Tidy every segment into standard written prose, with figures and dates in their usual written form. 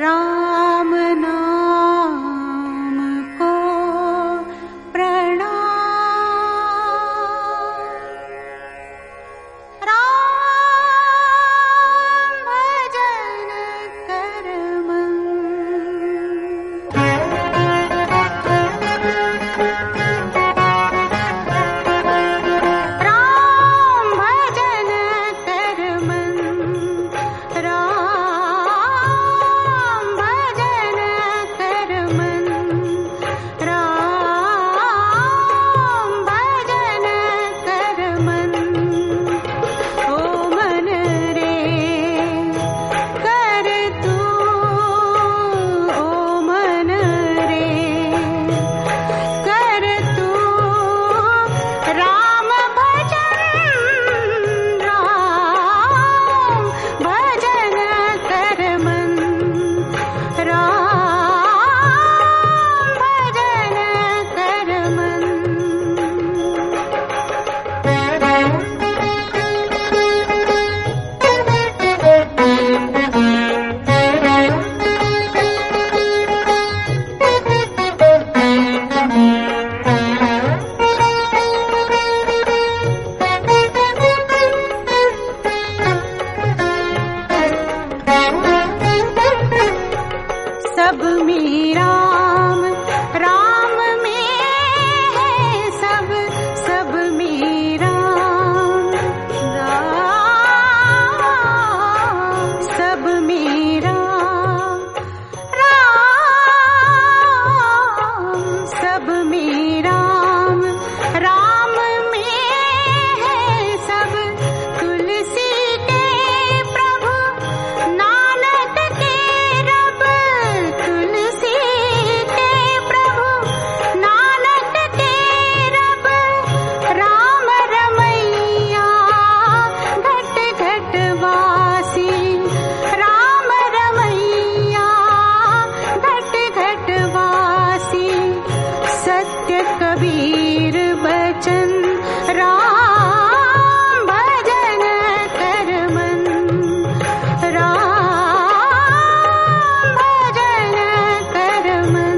राम नाम को प्रणाम। राम भजन कर मन। राम भजन कर मन। राम भजन कर मन। राम भजन कर मन। ओ मन रे कर तू, ओ मन रे कर तू राम भजन। राम भजन कर मन। राम भजन कर मन। सब में राम, राम में है सब, सब में राम, राम सब में राम, राम सब में राम, राम में है सब। तुलसी के प्रभु नानक के रब, तुलसी के प्रभु नानक के रब। राम रमैया घट घट वासी, राम रमैया घट घट वासी। सत्य कबीर बचन राम भजन कर मन। राम भजन कर मन।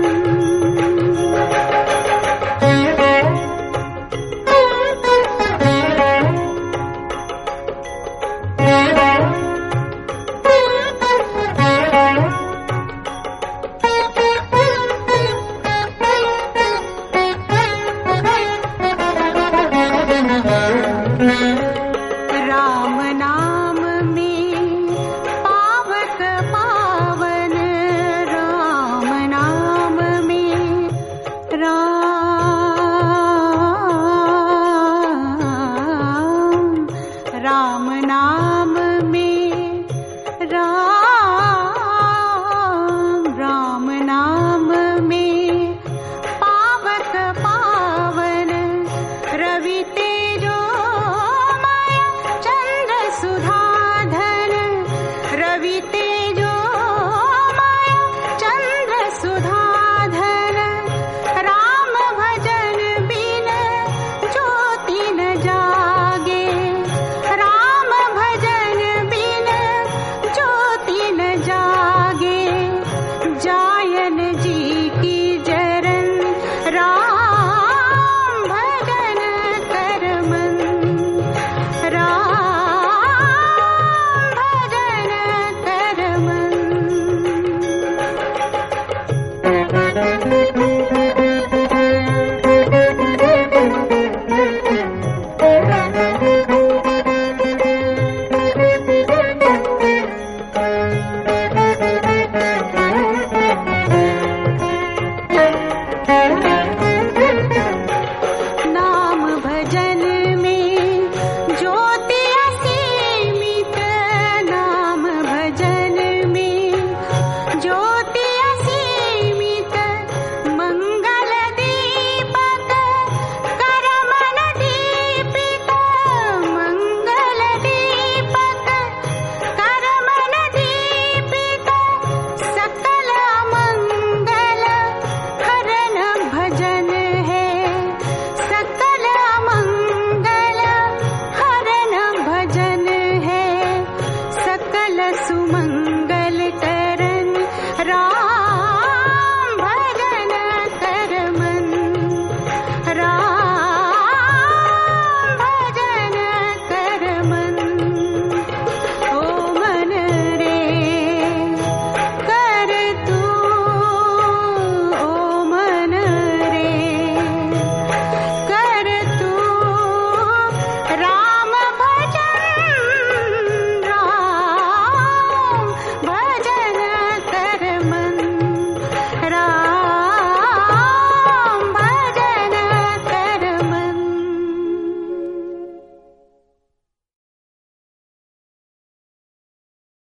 राम नाम में पावक पावन, राम नाम में राम, राम नाम में राम, राम नाम में पावक पावन। रवि तेजोमय चंद्र सुधाधन, रवि तेजोमय चंद्र सुधाधन। राम भजन बिन ज्योति न जागे, राम भजन बिन ज्योति न जागे। जायन जी की जरन राम भजन कर मन। राम भजन कर मन। नाम भजन में ज्योति असीमित, नाम भजन में ज्योति असीमित। मंगल दीपक करमन दीपित, मंगल दीपक करमन दीपित। सकल मंगल हरण भजन है, सकल मंगल हरण भजन है। सकल सुमंगल